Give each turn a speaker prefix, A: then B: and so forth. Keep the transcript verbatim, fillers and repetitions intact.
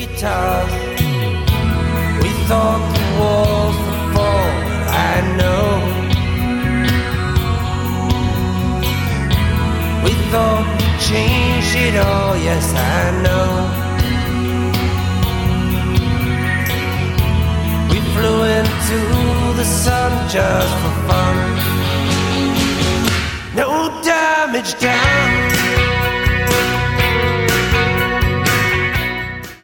A: guitars. We thought the walls would fall, I know. We thought we'd change it all, yes I know. We flew into the sun just for fun. No damage done.